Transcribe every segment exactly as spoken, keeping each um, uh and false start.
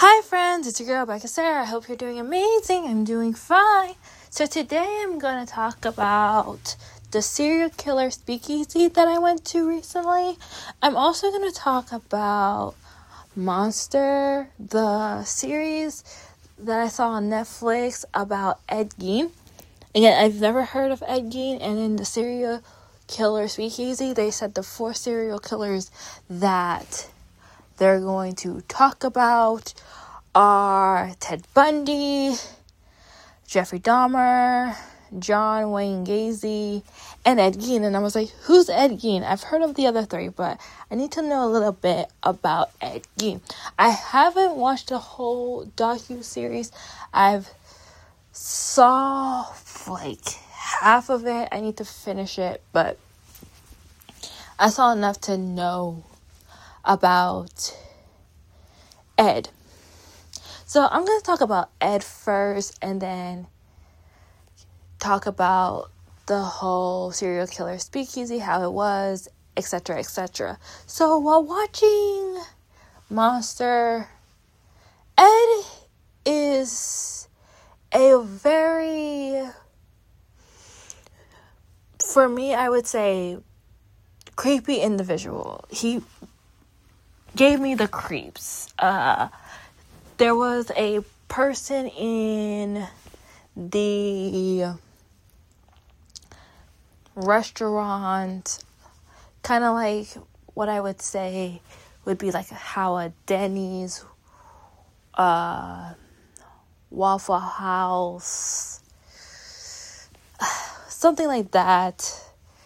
Hi friends, it's your girl Becca Sarah. I hope you're doing amazing. I'm doing fine. So today I'm going to talk about the serial killer speakeasy that I went to recently. I'm also going to talk about Monster, the series that I saw on Netflix about Ed Gein. Again, I've never heard of Ed Gein, and in the serial killer speakeasy, they said the four serial killers that they're going to talk about are Ted Bundy, Jeffrey Dahmer, John Wayne Gacy, and Ed Gein. And I was like, who's Ed Gein? I've heard of the other three, but I need to know a little bit about Ed Gein. I haven't watched the whole docu-series. I've saw like half of it. I need to finish it, but I saw enough to know about Ed. So I'm going to talk about Ed first and then talk about the whole serial killer speakeasy, how it was, etc, et cetera. So while watching Monster, Ed is a very, for me, I would say, creepy individual. He gave me the creeps. Uh, there was a person in the restaurant, kind of like what I would say would be like how a Denny's, uh, Waffle House, something like that,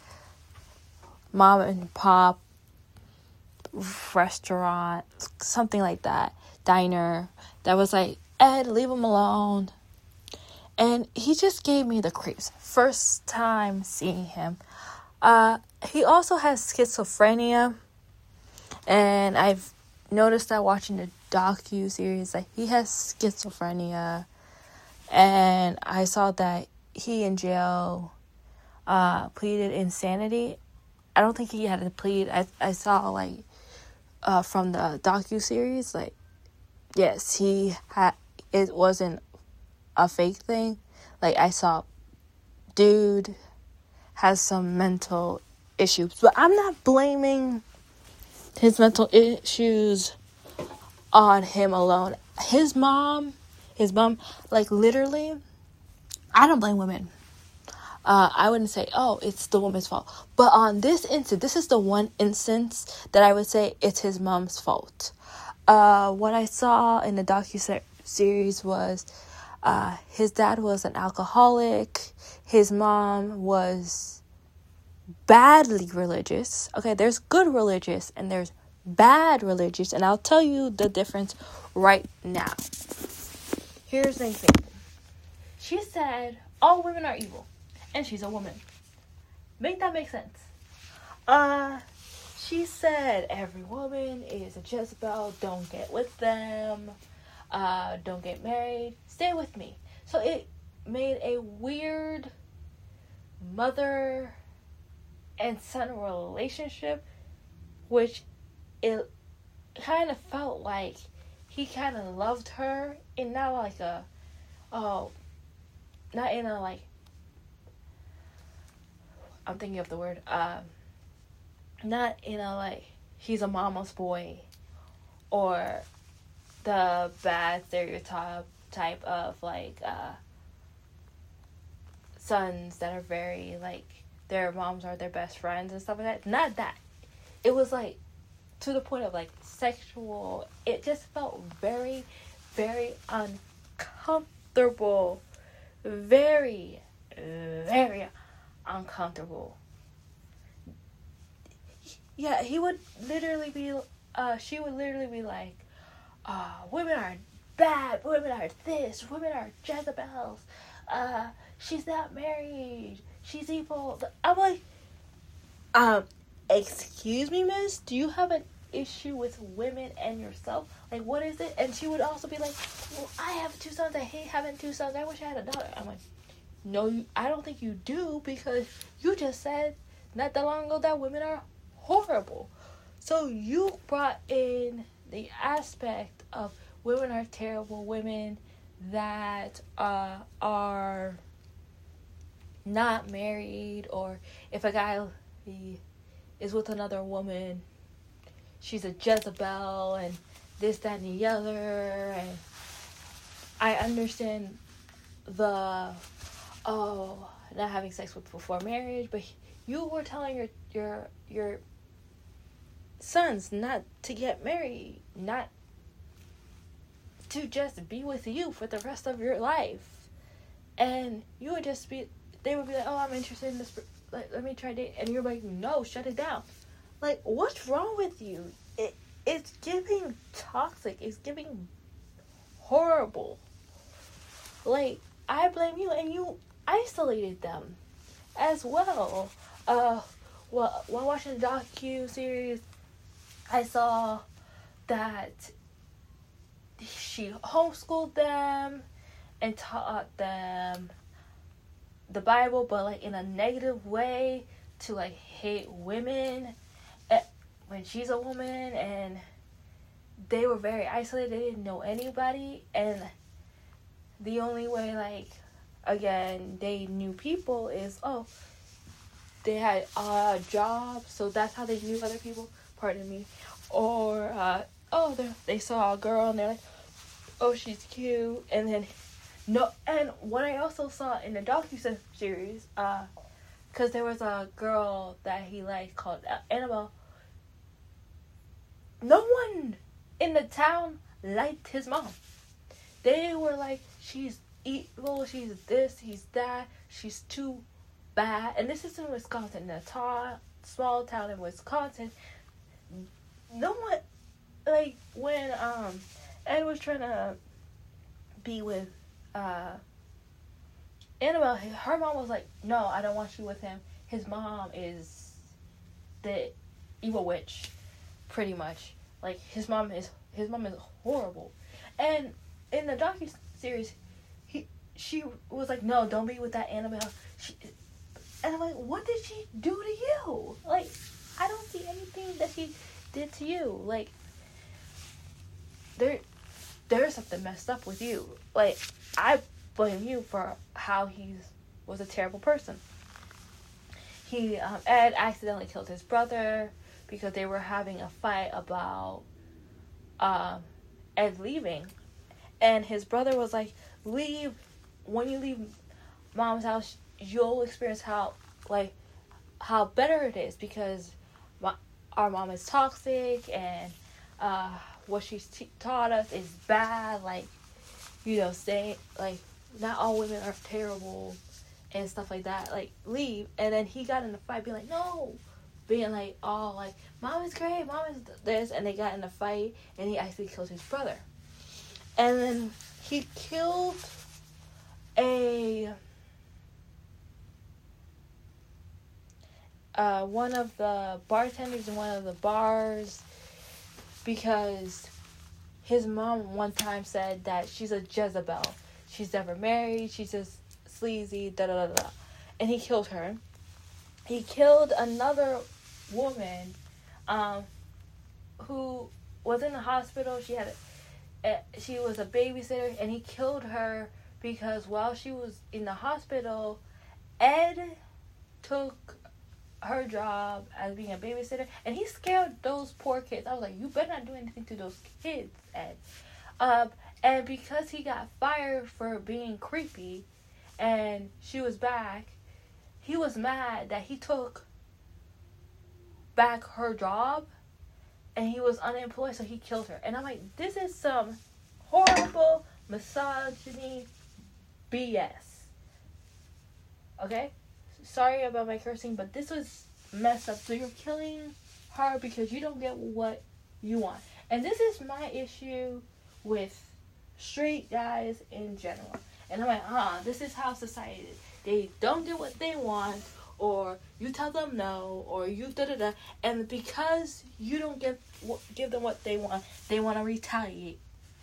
mom and pop restaurant, something like that, diner, that was like, Ed, leave him alone. And he just gave me the creeps. First time seeing him. Uh, he also has schizophrenia. And I've noticed that watching the docu-series, like, he has schizophrenia. And I saw that he in jail uh, pleaded insanity. I don't think he had to plead. I, I saw, like, uh, from the docu-series, like, yes, he had, it wasn't a fake thing. Like, I saw, dude has some mental issues. But I'm not blaming his mental issues on him alone. His mom, his mom, like, literally, I don't blame women. Uh, I wouldn't say, oh, it's the woman's fault. But on this instance, this is the one instance that I would say it's his mom's fault. Uh, what I saw in the docu-series was uh, his dad was an alcoholic. His mom was badly religious. Okay, there's good religious and there's bad religious. And I'll tell you the difference right now. Here's an example. She said, all women are evil. And she's a woman. Make that make sense. Uh, she said every woman is a Jezebel. Don't get with them. Uh, don't get married. Stay with me. So it made a weird mother and son relationship, which it kind of felt like he kind of loved her in not like a, oh, not in a like, I'm thinking of the word, um, not in a, like, he's a mama's boy, or the bad stereotype type of, like, uh, sons that are very, like, their moms are their best friends and stuff like that. Not that. It was, like, to the point of, like, sexual. It just felt very, very uncomfortable. Very, very uncomfortable. Yeah, he would literally be, uh, she would literally be like, uh, women are bad, women are this, women are Jezebels, uh, she's not married, she's evil. I'm like, um, excuse me, miss, do you have an issue with women and yourself? Like, what is it? And she would also be like, well, I have two sons, I hate having two sons, I wish I had a daughter. I'm like, no, I don't think you do, because you just said not that long ago that women are horrible. So you brought in the aspect of women are terrible. Women that uh, are not married, or if a guy is with another woman, she's a Jezebel and this, that, and the other. And I understand the, oh, not having sex with before marriage, but you were telling your your your sons not to get married, not to just be with you for the rest of your life. And you would just be, they would be like, oh, I'm interested in this, like, let me try date. And you're like, no, shut it down. Like, what's wrong with you? It It's giving toxic. It's giving horrible. Like, I blame you, and you isolated them as well. Uh, well, while watching the docu-series, I saw that she homeschooled them and taught them the Bible, but like in a negative way, to like hate women when she's a woman, and they were very isolated. They didn't know anybody, and the only way, like, again, they knew people is, oh, they had a job, so that's how they knew other people, pardon me, or, uh, oh, they saw a girl, and they're like, oh, she's cute, and then, no, and what I also saw in the docu-series, uh, because there was a girl that he liked called Annabelle. No one in the town liked his mom. They were like, she's evil, she's this, she's that, she's too bad. And this is in Wisconsin, in a ta- small town in Wisconsin. No one, like, when um Ed was trying to be with uh Annabelle, her mom was like, no, I don't want you with him. His mom is the evil witch, pretty much. Like, his mom is his mom is horrible. And in the docu-series, he she was like, no, don't be with that Annabelle. She, and I'm like, what did she do to you? Like, I don't see anything that she did to you. Like, there there's something messed up with you. Like, I blame you for how he was a terrible person. He, um, Ed accidentally killed his brother because they were having a fight about um, Ed leaving. And his brother was like, leave, when you leave mom's house, you'll experience how, like, how better it is, because my, our mom is toxic, and uh, what she's t- taught us is bad, like, you know, saying, like, not all women are terrible, and stuff like that, like, leave. And then he got in a fight, being like, no, being like, oh, like, mom is great, mom is this, and they got in a fight, and he actually killed his brother. And then he killed a, uh, one of the bartenders in one of the bars, because his mom one time said that she's a Jezebel. She's never married, she's just sleazy, da da da da. And he killed her. He killed another woman um, who was in the hospital. She had a, a, she was a babysitter, and he killed her because while she was in the hospital, Ed took her job as being a babysitter, and he scared those poor kids. I was like, you better not do anything to those kids, Ed. Um, and because he got fired for being creepy, and she was back, he was mad that he took back her job, and he was unemployed, so he killed her. And I'm like, this is some horrible misogyny B S. Okay? Sorry about my cursing, but this was messed up. So you're killing her because you don't get what you want. And this is my issue with straight guys in general. And I'm like, ah, this is how society is. They don't do what they want, or you tell them no, or you da da da. And because you don't give give them what they want, they want to retaliate.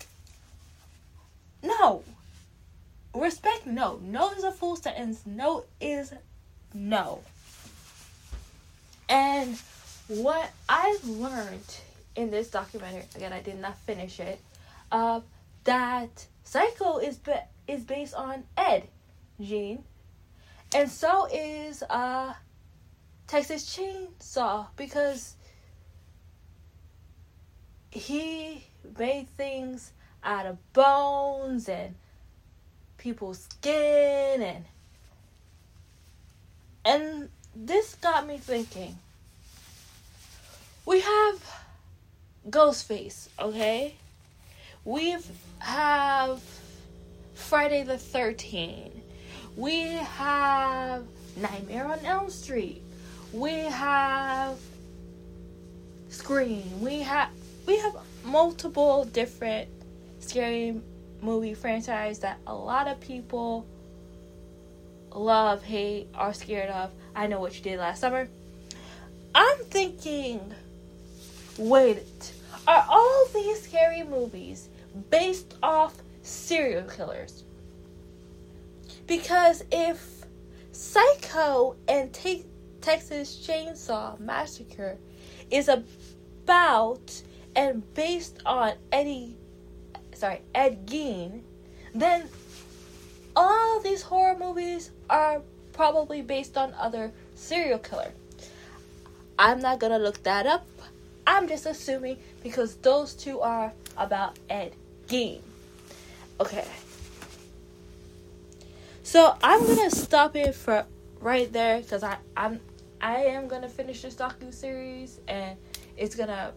No. Respect, no. No is a full sentence. No is no. And what I've learned in this documentary, again, I did not finish it, uh, that Psycho is be- is based on Ed Gein, and so is uh, Texas Chainsaw, because he made things out of bones and people's skin, and and this got me thinking. We have Ghostface, okay? We have Friday the thirteenth. We have Nightmare on Elm Street. We have Scream. We have we have multiple different scary movie franchises that a lot of people love, hate, are scared of. I Know What You Did Last Summer. I'm thinking, wait, are all these scary movies based off serial killers? Because if Psycho and Te- Texas Chainsaw Massacre is about and based on Eddie, sorry, Ed Gein, then all of these horror movies are probably based on other serial killer. I'm not gonna look that up. I'm just assuming because those two are about Ed Gein. Okay. So I'm gonna stop it for right there because I I'm I am gonna finish this docu-series and it's gonna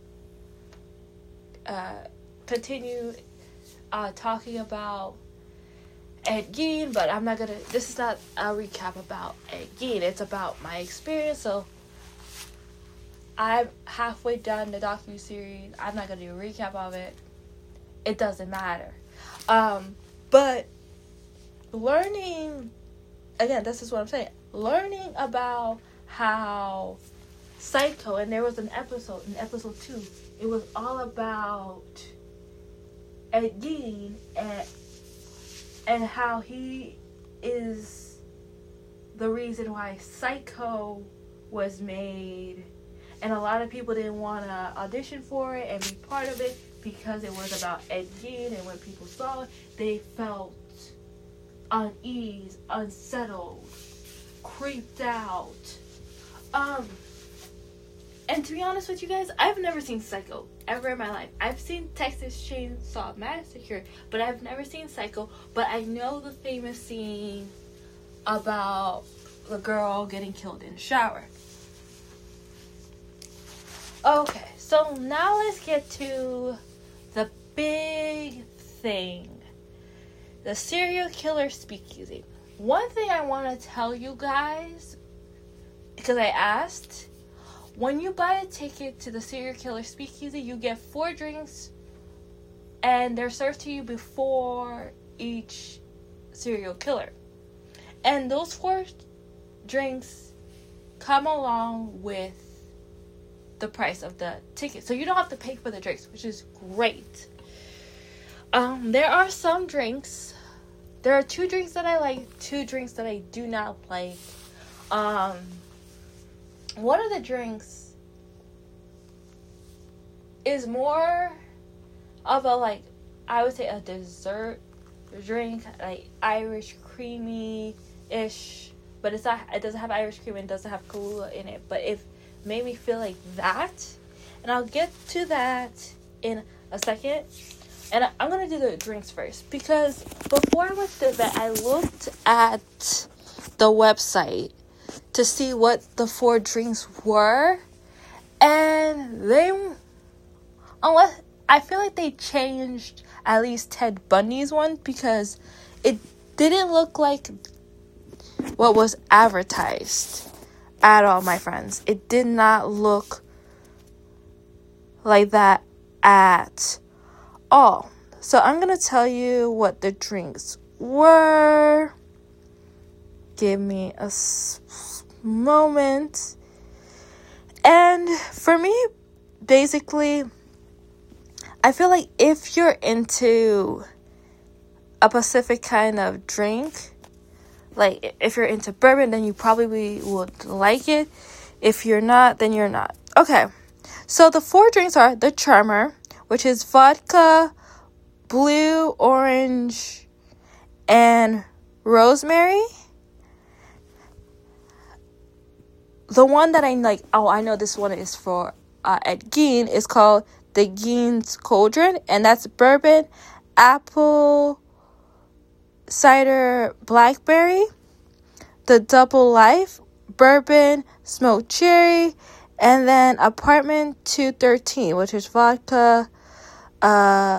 uh, continue uh, talking about Ed Gein, but I'm not gonna. This is not a recap about Ed Gein. It's about my experience. So I'm halfway done the docu-series. I'm not gonna do a recap of it. It doesn't matter. Um, but learning, again, this is what I'm saying. Learning about how Psycho, and there was an episode, in episode two, it was all about Ed Gein and and how he is the reason why Psycho was made. And a lot of people didn't want to audition for it and be part of it because it was about Ed Gein, and when people saw it, they felt unease, unsettled, creeped out. Um, and to be honest with you guys, I've never seen Psycho ever in my life. I've seen Texas Chainsaw Massacre, but I've never seen Psycho. But I know the famous scene about the girl getting killed in the shower. Okay, so now let's get to the big thing. The serial killer speakeasy. One thing I want to tell you guys, because I asked, when you buy a ticket to the serial killer speakeasy, you get four drinks, and they're served to you before each serial killer. And those four drinks come along with the price of the ticket. So you don't have to pay for the drinks, which is great. Um, there are some drinks. There are two drinks that I like, two drinks that I do not like. Um, one of the drinks is more of a, like, I would say a dessert drink, like Irish creamy-ish, but it's not, it doesn't have Irish cream and it doesn't have Kahlua in it, but it made me feel like that, and I'll get to that in a second. And I'm going to do the drinks first, because before I went to the event, I looked at the website to see what the four drinks were, and they, unless, I feel like they changed at least Ted Bundy's one, because it didn't look like what was advertised at all, my friends. It did not look like that at all. So I'm going to tell you what the drinks were. Give me a s- moment. And for me, basically, I feel like if you're into a specific kind of drink, like if you're into bourbon, then you probably would like it. If you're not, then you're not. Okay, so the four drinks are the Charmer, which is vodka, orange, and rosemary. The one that I like, oh, I know this one is for uh, Ed Gein, is called the Gein's Cauldron, and that's bourbon, apple, cider, blackberry. The Double Life, bourbon, smoked cherry, and then Apartment two thirteen, which is vodka, uh,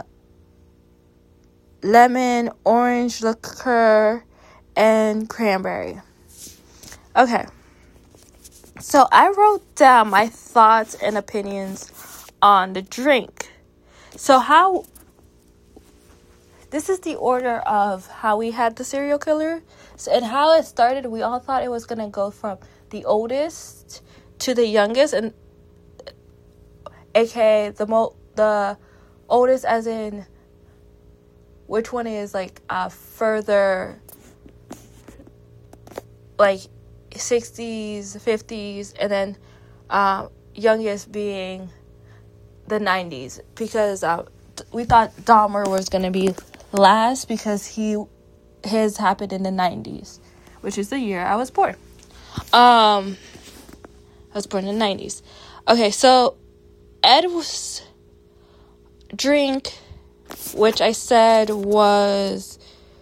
lemon, orange liqueur, and cranberry. Okay. So I wrote down my thoughts and opinions on the drink. So how... This is the order of how we had the serial killer. So, and how it started, we all thought it was going to go from the oldest to the youngest. And aka the mo- the oldest as in which one is like uh, further, like sixties, fifties, and then uh, youngest being the nineties. Because uh, we thought Dahmer was going to be last because he his happened in the nineties, which is the year I was born. Um, I was born in the nineties. Okay, so Ed's drink, which I said was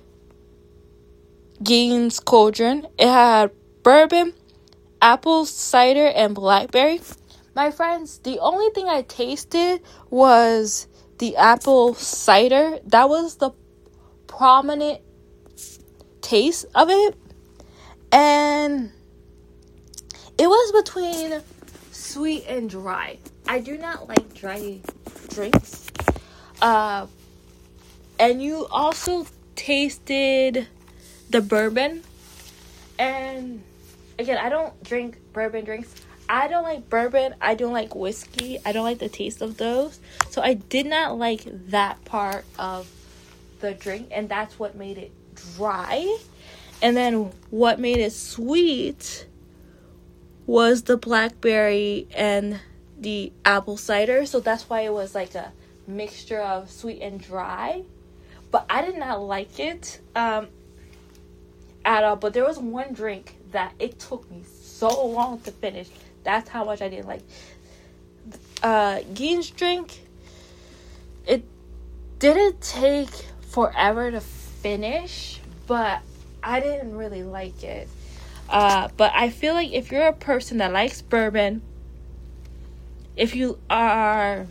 Gein's Cauldron. It had bourbon, apple cider, and blackberry. My friends, the only thing I tasted was the apple cider. That was the prominent taste of it. And it was between sweet and dry. I do not like dry drinks. Uh, and you also tasted the bourbon. And again, I don't drink bourbon drinks. I don't like bourbon. I don't like whiskey. I don't like the taste of those. So I did not like that part of the drink. And that's what made it dry. And then what made it sweet was the blackberry and the apple cider. So that's why it was like a mixture of sweet and dry. But I did not like it um, at all. But there was one drink that it took me so long to finish. That's how much I didn't like. Uh, Gein's drink, it didn't take forever to finish, but I didn't really like it. Uh, but I feel like if you're a person that likes bourbon, if you are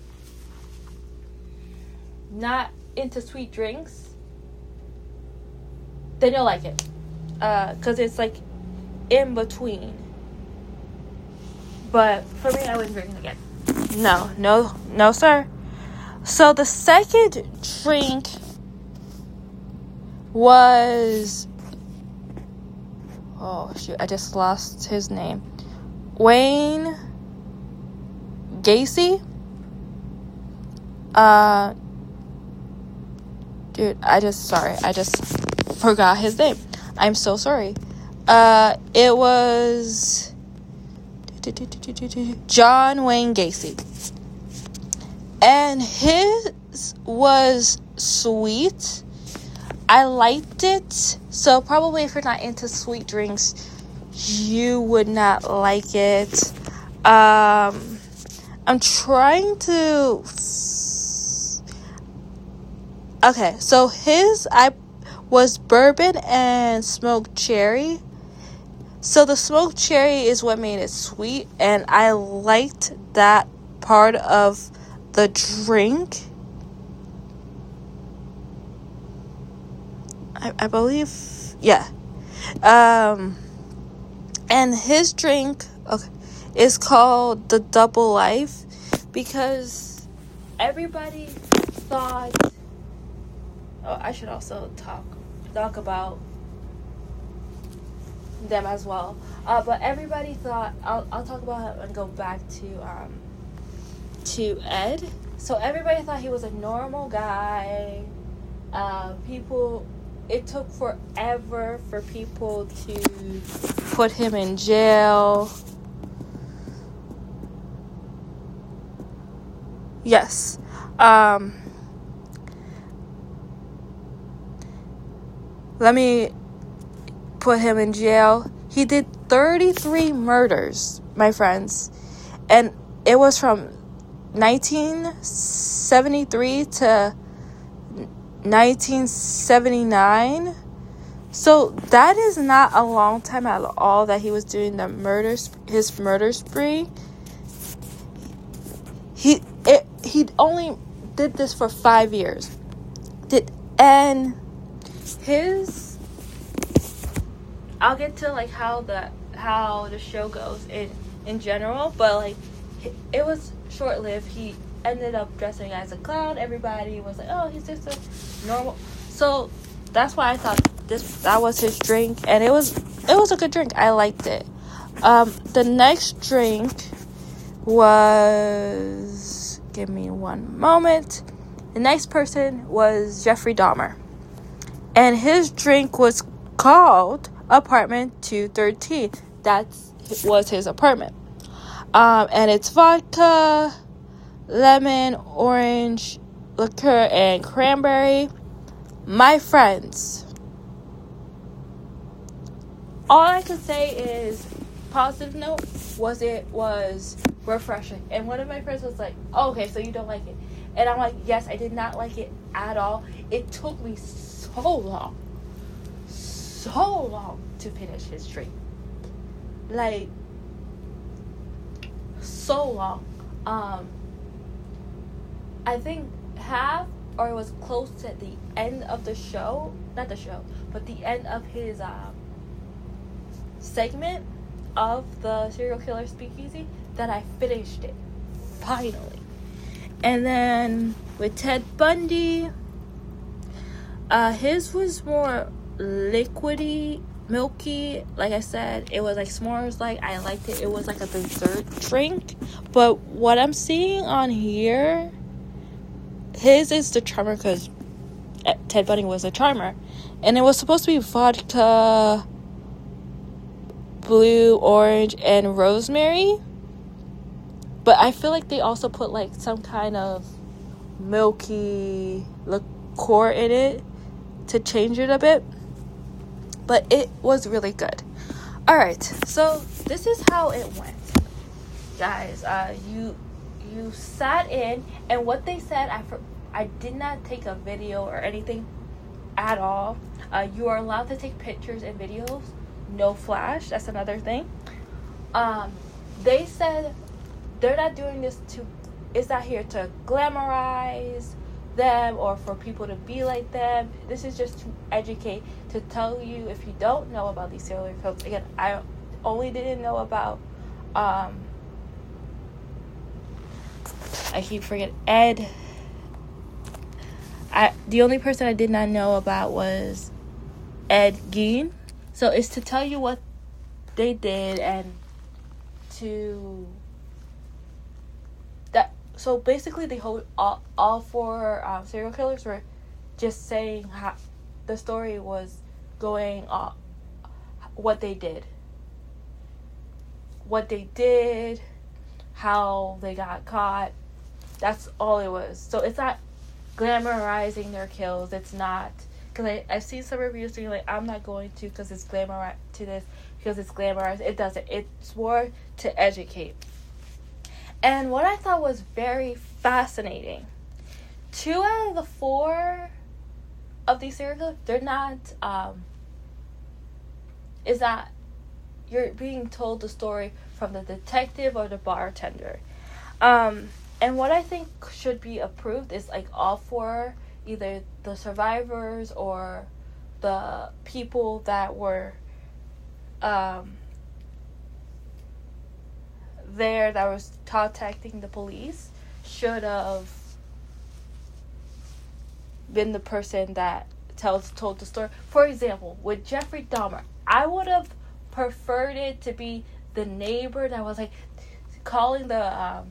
not into sweet drinks, then you'll like it. Uh, 'cause it's like in between. But for me, I wouldn't drink it again. No, no, no, sir. So the second drink was... Oh, shoot. I just lost his name. Wayne Gacy. Uh, dude, I just... Sorry. I just forgot his name. I'm so sorry. Uh, it was... John Wayne Gacy. And his was sweet. I liked it. So probably if you're not into sweet drinks, you would not like it. Um, I'm trying to... Okay, so his I was bourbon and smoked cherry. So the smoked cherry is what made it sweet, and I liked that part of the drink. I, I believe, yeah. Um, and his drink okay, is called the Double Life because everybody thought. Oh, I should also talk talk about them as well. Uh, but everybody thought I'll I'll talk about him and go back to um to Ed. So everybody thought he was a normal guy. Uh, people. It took forever for people to put him in jail. Yes. Um, let me put him in jail. He did thirty-three murders, my friends. And it was from nineteen seventy-three to nineteen seventy-nine. So that is not a long time at all that he was doing the murders, his murder spree. He it he only did this for five years. Did and his I'll get to like how the how the show goes in in general, but like it was short lived. He ended up dressing as a clown. Everybody was like, "Oh, he's just a normal." So that's why I thought this that was his drink, and it was it was a good drink. I liked it. Um, the next drink was give me one moment. The next person was Jeffrey Dahmer, and his drink was called Apartment two thirteen. That was his apartment. Um, and it's vodka, lemon, orange, liqueur, and cranberry. My friends, all I can say is positive note was it was refreshing. And one of my friends was like, oh, okay, so you don't like it. And I'm like, yes, I did not like it at all. It took me so long, so long to finish his drink. Like, so long. Um, I think half, or it was close to the end of the show, not the show, but the end of his um, segment of the serial killer speakeasy, that I finished it, finally. And then with Ted Bundy, uh, his was more liquidy, milky. Like I said, it was like s'mores. Like I liked it. It was like a dessert drink. But what I'm seeing on here, his is the charmer, because Ted Bundy was a charmer, and it was supposed to be vodka, blue, orange, and rosemary. But I feel like they also put like some kind of milky liqueur in it to change it a bit. But it was really good. Alright, so this is how it went. Guys, uh, you you sat in, and what they said, I, for, I did not take a video or anything at all. Uh, you are allowed to take pictures and videos. No flash, that's another thing. Um, they said they're not doing this to, it's not here to glamorize them or for people to be like them. This is just to educate, to tell you if you don't know about these serial killers. Again, I only didn't know about um I keep forgetting Ed. I the only person I did not know about was Ed Gein. So it's to tell you what they did, and to that. So basically, the whole all, all four um, serial killers were just saying how the story was going on, what they did, what they did, how they got caught. That's all it was. So it's not glamorizing their kills. It's not, because I I've seen some reviews being like, I'm not going to because it's glamorized to this because it's glamorized. It doesn't. It's more to educate. And what I thought was very fascinating, two out of the four of these serial killers, they're not, um, is that you're being told the story from the detective or the bartender. Um, and what I think should be approved is like all four, either the survivors or the people that were um, there that was contacting the police, should have been the person that tells told the story. For example, with Jeffrey Dahmer, I would have preferred it to be the neighbor that was like calling the um,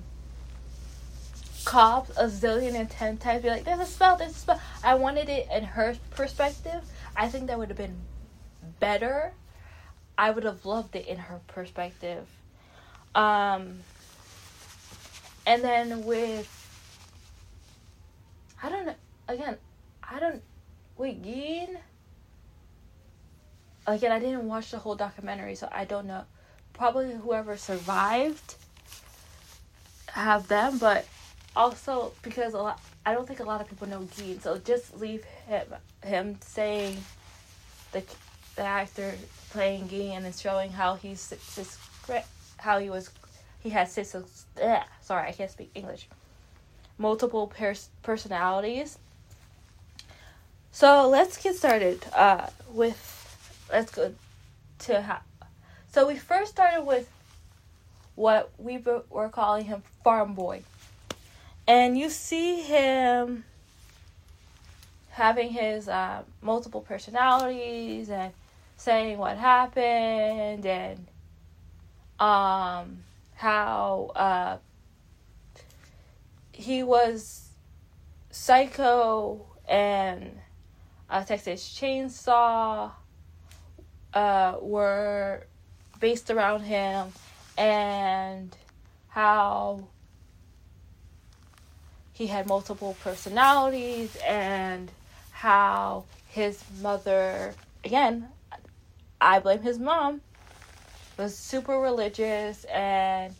cops a zillion and ten times, be like, there's a smell, there's a smell. I wanted it in her perspective. I think that would have been better. I would have loved it in her perspective. Um, and then with, I don't know, again, I don't, wait, Gein, again, I didn't watch the whole documentary, so I don't know. Probably whoever survived have them, but also because a lot, I don't think a lot of people know Gene, so just leave him him saying the the actor playing Gene and showing how he's how he was he had six ugh, sorry I can't speak English multiple pers- personalities. So let's get started uh, with let's go to how. So we first started with what we were calling him Farm Boy. And you see him having his uh, multiple personalities and saying what happened and um, how uh, he was Psycho and uh, Texas Chainsaw uh, were based around him, and how he had multiple personalities, and how his mother, again, I blame his mom, was super religious and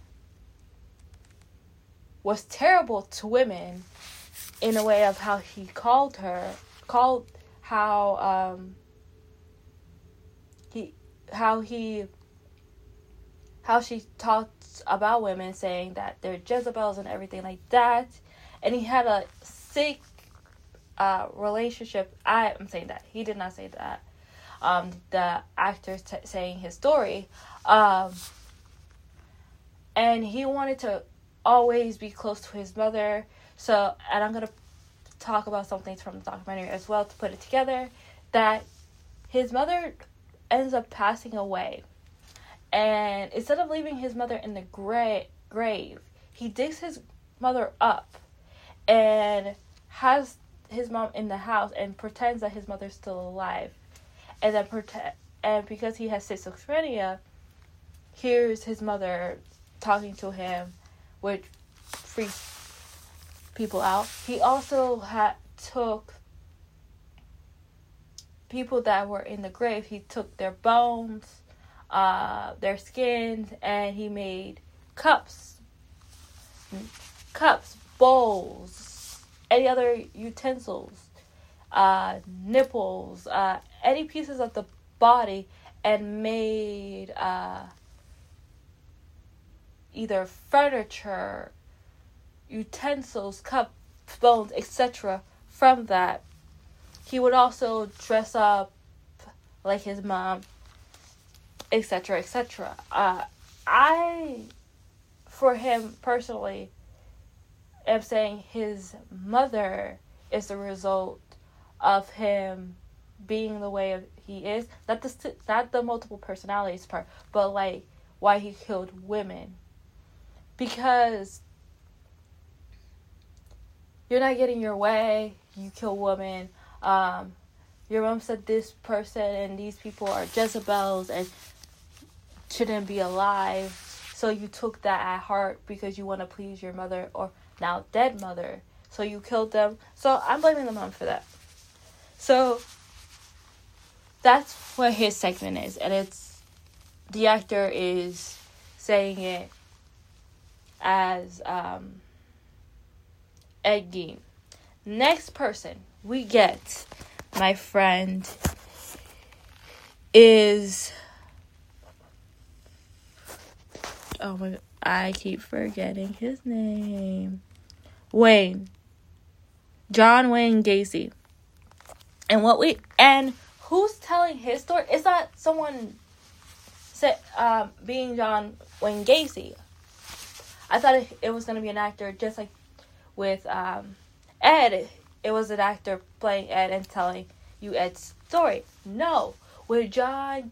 was terrible to women in a way of how he called her, called how um he how he how she talked about women, saying that they're Jezebels and everything like that. And he had a sick uh, relationship. I am saying that. He did not say that. Um, the actor t- saying his story. Um, and he wanted to always be close to his mother. So, and I'm going to talk about some things from the documentary as well to put it together. That his mother ends up passing away. And instead of leaving his mother in the gra- grave, he digs his mother up and has his mom in the house and pretends that his mother's still alive. And then pretend, and because he has schizophrenia, hears his mother talking to him, which freaks people out. He also had took people that were in the grave. He took their bones, uh, their skins, and he made cups, cups, bowls, any other utensils, uh, nipples, uh, any pieces of the body, and made uh, either furniture, utensils, cups, bones, et cetera from that. He would also dress up like his mom, et cetera, et cetera. Uh, I, for him personally, am saying his mother is the result of him being the way he is. Not the not the multiple personalities part, but like why he killed women. Because you're not getting your way, you kill women. Um, your mom said this person and these people are Jezebels and shouldn't be alive. So you took that at heart because you want to please your mother, or now dead mother. So you killed them. So I'm blaming the mom for that. So that's what his segment is. And it's, the actor is saying it as um, Ed Gein. Next person we get, my friend, is, oh my god, I keep forgetting his name. Wayne. John Wayne Gacy. And what we, and who's telling his story? It's not someone say, um, being John Wayne Gacy. I thought it, it was going to be an actor, just like with um, Ed. It was an actor playing Ed and telling you Ed's story. No. With John,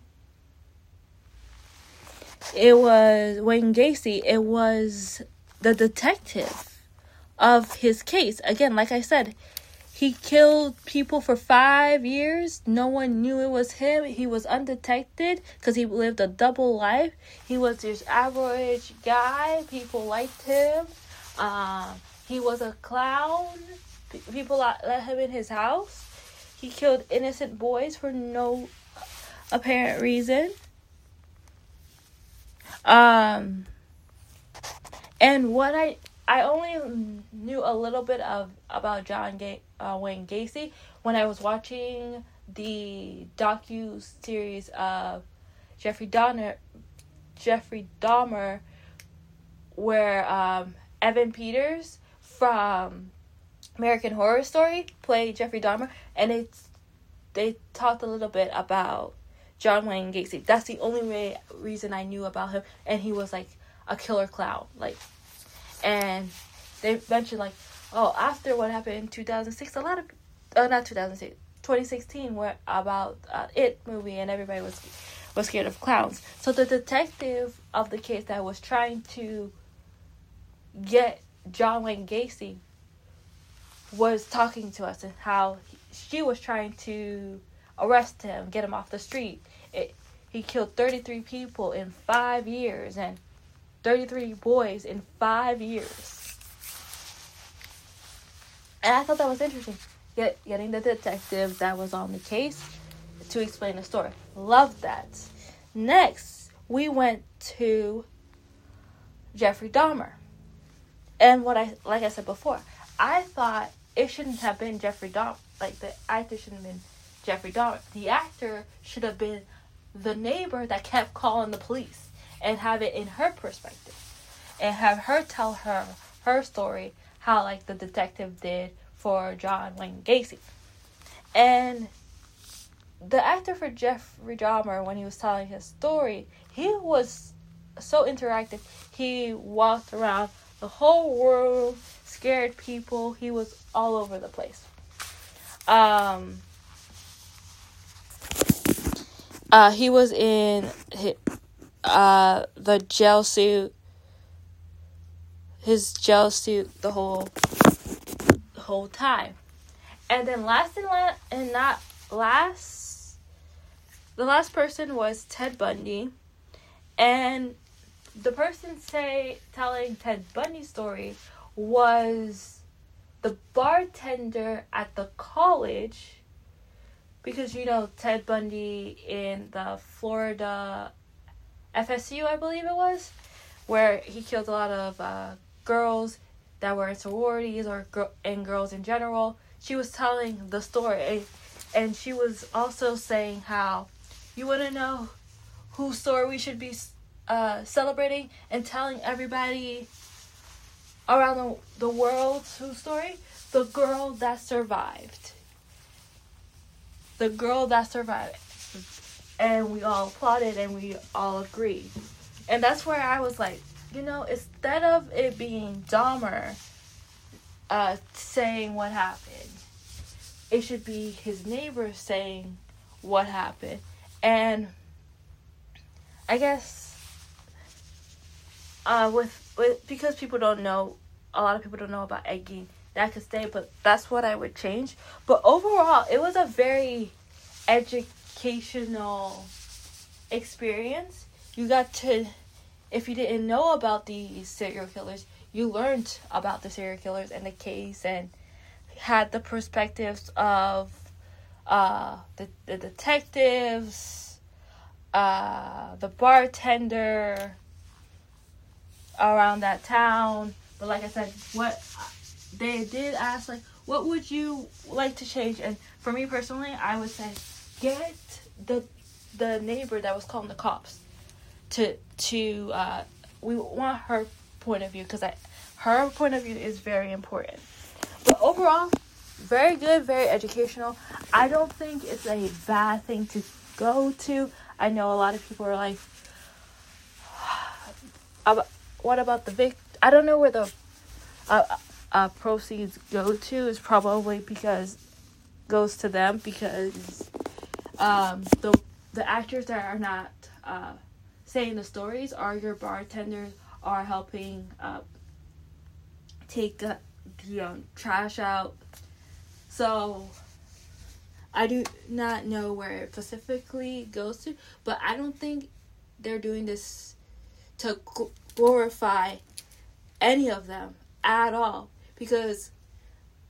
it was Wayne Gacy. It was the detective of his case. Again, like I said, he killed people for five years. No one knew it was him. He was undetected because he lived a double life. He was this average guy. People liked him. Um, he was a clown. People let him in his house. He killed innocent boys for no apparent reason. Um, and what I I only knew a little bit of about John Ga- uh, Wayne Gacy when I was watching the docu series of Jeffrey Dahmer, Jeffrey Dahmer, where um, Evan Peters from American Horror Story played Jeffrey Dahmer, and it's they talked a little bit about John Wayne Gacy. That's the only way reason I knew about him, and he was like a killer clown, like, and they mentioned like, oh, after what happened in two thousand six, a lot of, uh, not two thousand six, twenty sixteen, where about uh, It movie, and everybody was was scared of clowns. So the detective of the case that was trying to get John Wayne Gacy was talking to us, and how he, she was trying to arrest him, get him off the street. It, he killed thirty-three people in five years, and thirty-three boys in five years. And I thought that was interesting, get, getting the detective that was on the case to explain the story. Loved that. Next, we went to Jeffrey Dahmer. And what I, like I said before, I thought it shouldn't have been Jeffrey Dahmer. Like, the actor shouldn't have been Jeffrey Dahmer. The actor should have been the neighbor that kept calling the police, and have it in her perspective, and have her tell her her story, how like the detective did for John Wayne Gacy. And the actor for Jeffrey Dahmer, when he was telling his story, he was so interactive. He walked around the whole room, scared people. He was all over the place. Um, uh, he was in uh, the jail suit, his jail suit the whole the whole time. And then last and, la- and not last, the last person was Ted Bundy. And the person say telling Ted Bundy's story was the bartender at the college, because you know Ted Bundy in the Florida F S U, I believe it was, where he killed a lot of uh, girls that were in sororities or gr- and girls in general. She was telling the story, and she was also saying how, you want to know whose story we should be uh, celebrating and telling everybody around the, the world whose story? The girl that survived. The girl that survived. And we all applauded and we all agreed. And that's where I was like, you know, instead of it being Dahmer uh, saying what happened, it should be his neighbor saying what happened. And I guess uh, with with because people don't know, a lot of people don't know about Ed Gein, that could stay, but that's what I would change. But overall, it was a very educational experience. You got to, if you didn't know about these serial killers, you learned about the serial killers and the case, and had the perspectives of uh, the, the detectives, uh, the bartender around that town. But like I said, what they did ask, like, what would you like to change? And for me personally, I would say, get the the neighbor that was calling the cops to to uh, we want her point of view, because I her point of view is very important. But overall, very good, very educational. I don't think it's a bad thing to go to. I know a lot of people are like, what about the vic? I don't know where the uh, uh, proceeds go to. Is probably because goes to them, because um, the the actors that are not uh, saying the stories are your bartenders, are helping uh, take the, the um, trash out. So I do not know where it specifically goes to, but I don't think they're doing this to glorify any of them at all, because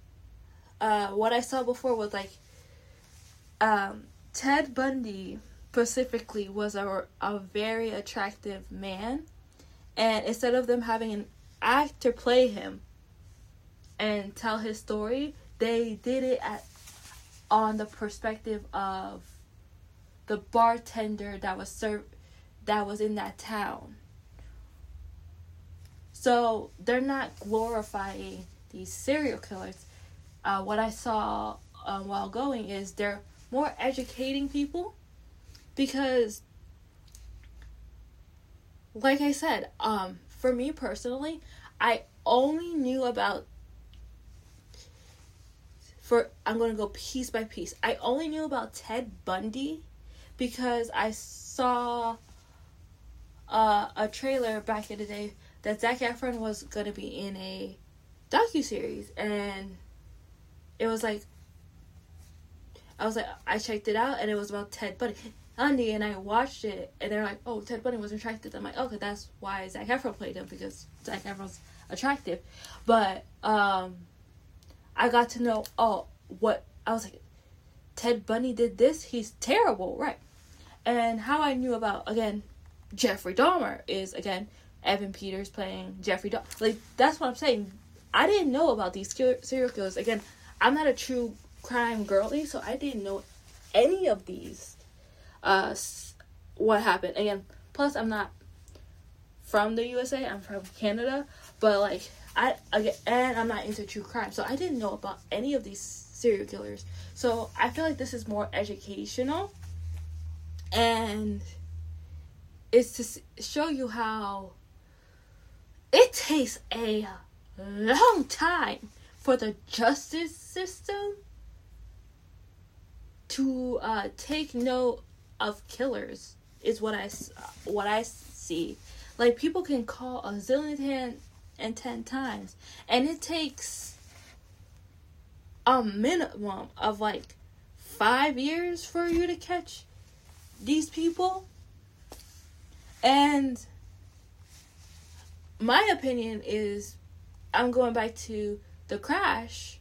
uh, what I saw before was like um, Ted Bundy specifically was a, a very attractive man. And instead of them having an actor play him and tell his story, they did it at on the perspective of the bartender that was served that was in that town. So they're not glorifying these serial killers. Uh, what I saw uh, while going is they're more educating people, because like I said, um, for me personally, I only knew about, for, I'm going to go piece by piece. I only knew about Ted Bundy because I saw uh, a trailer back in the day that Zac Efron was going to be in a docuseries, and it was like, I was like, I checked it out, and it was about Ted Bundy. Bundy, and I watched it, and they're like, oh, Ted Bundy was attractive. I'm like, okay, that's why Zac Efron played him, because Zac Efron's attractive. But um, I got to know, oh, what, I was like, Ted Bundy did this? He's terrible, right? And how I knew about, again, Jeffrey Dahmer is, again, Evan Peters playing Jeffrey Dahmer. Like, that's what I'm saying. I didn't know about these serial killers. Again, I'm not a true crime girly, so I didn't know any of these. Uh, what happened again? Plus, I'm not from the U S A. I'm from Canada, but like I again, and I'm not into true crime, so I didn't know about any of these serial killers. So I feel like this is more educational, and it's to show you how it takes a long time for the justice system to uh, take note of killers, is what I, what I see. Like, people can call a zillion and ten times, and it takes a minimum of like five years for you to catch these people. And my opinion is, I'm going back to The Crash.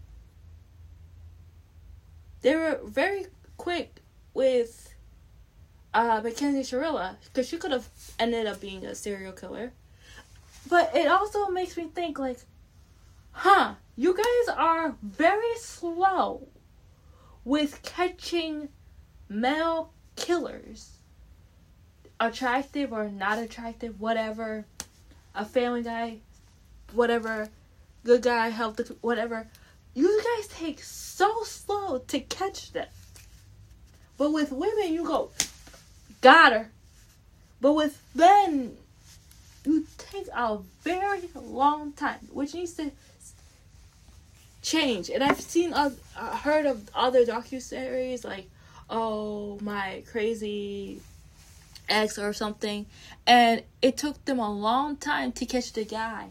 They were very quick with uh, Mackenzie Shirilla, because she could have ended up being a serial killer. But it also makes me think, like, huh, you guys are very slow with catching male killers. Attractive or not attractive, whatever. A family guy, whatever. Good guy, help the, whatever. You guys take so slow to catch them. But with women, you go, got her. But with men, you take a very long time, which needs to change. And I've seen, uh, heard of other docuseries, like, oh, my crazy ex or something. And it took them a long time to catch the guy.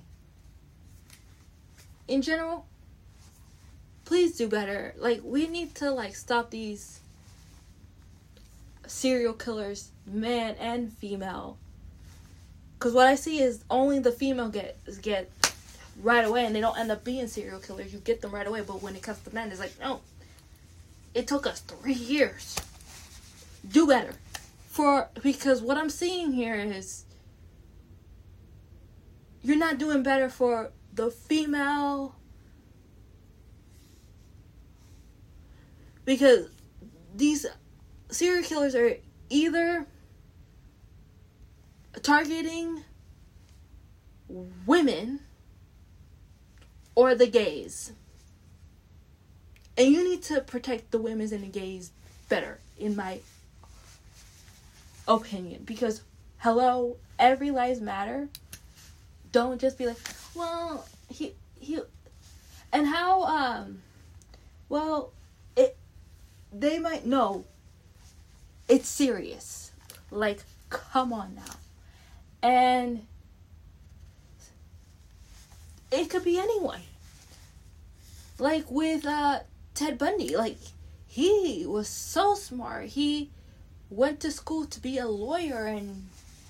In general, please do better. Like, we need to, like, stop these serial killers, man and female. Because what I see is only the female get get right away, and they don't end up being serial killers. You get them right away, but when it comes to men, it's like, no. It took us three years. Do better. For, because what I'm seeing here is, you're not doing better for the female, because these serial killers are either targeting women or the gays, and you need to protect the women and the gays better, in my opinion, because hello, every lives matter. Don't just be like, well, he, he, and how, um, well, it, they might know it's serious. Like, come on now. And it could be anyone. Like with, uh, Ted Bundy, like, he was so smart. He went to school to be a lawyer, and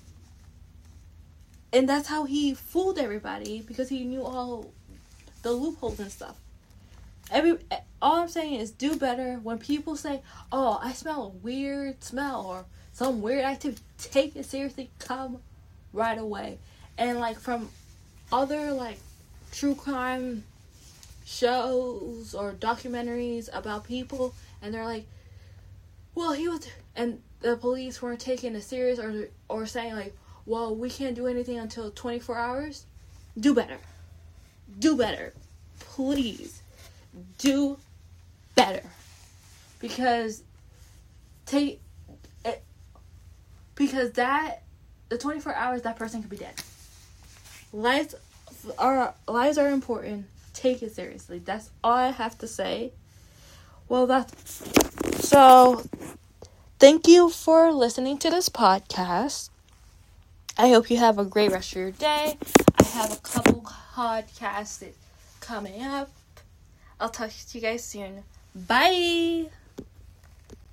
And that's how he fooled everybody, because he knew all the loopholes and stuff. every all I'm saying is do better. When people say, "Oh, I smell a weird smell or some weird activity," take it seriously. Come right away. And like from other like true crime shows or documentaries about people, and they're like, "Well, he was," and the police weren't taking it serious, or or saying like, "Well, we can't do anything until twenty-four hours." Do better. Do better. Please. Do better. Because take it, because that the twenty-four hours that person could be dead. Lives are lives are important. Take it seriously. That's all I have to say. Well, that's so thank you for listening to this podcast. I hope you have a great rest of your day. I have a couple podcasts coming up. I'll talk to you guys soon. Bye.